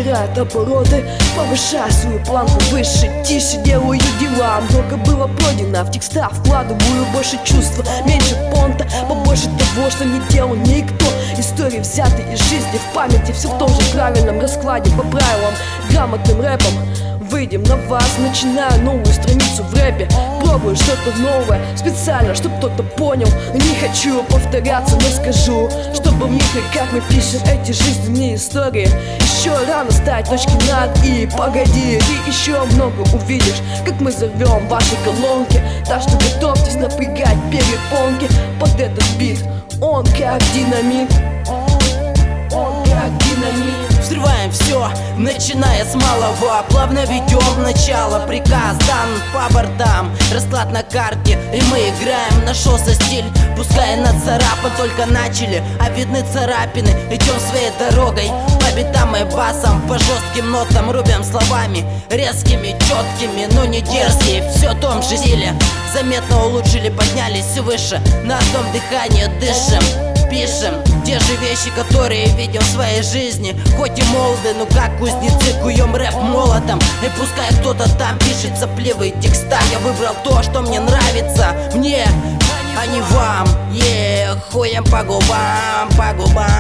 набирает обороты, повышая свою планку выше, тише делаю дела. Много было пройдено, в текста вкладываю больше чувства, меньше понта, побольше того, что не делал никто. Истории взяты из жизни в памяти, все в том же правильном раскладе, по правилам, грамотным рэпом. Выйдем на вас, начинаю новую страницу в рэпе. Пробую что-то новое, специально, чтоб кто-то понял. Не хочу повторяться, но скажу, чтобы в них, как мы пишем эти жизненные истории. Еще рано ставить точки над «и». Погоди, ты еще много увидишь, как мы зовем ваши колонки. Так что готовьтесь напрягать перепонки под этот бит. Он как динамит, он как динамит. Взрываем все, начиная с малого, плавно ведем начало. Приказ дан по бортам, расклад на карте, и мы играем. Нашелся стиль, пускай нацарапан, только начали, а видны царапины. Идем своей дорогой, по битам и басам, по жестким нотам рубим словами, резкими, четкими, но не дерзкие. Все в том же стиле, заметно улучшили, поднялись выше, на одном дыхании дышим. Пишем те же вещи, которые видим в своей жизни. Хоть и молоды, но как кузнецы куем рэп молотом. И пускай кто-то там пишет сопливые текста, я выбрал то, что мне нравится, мне, а не вам. Хуем по губам, по губам.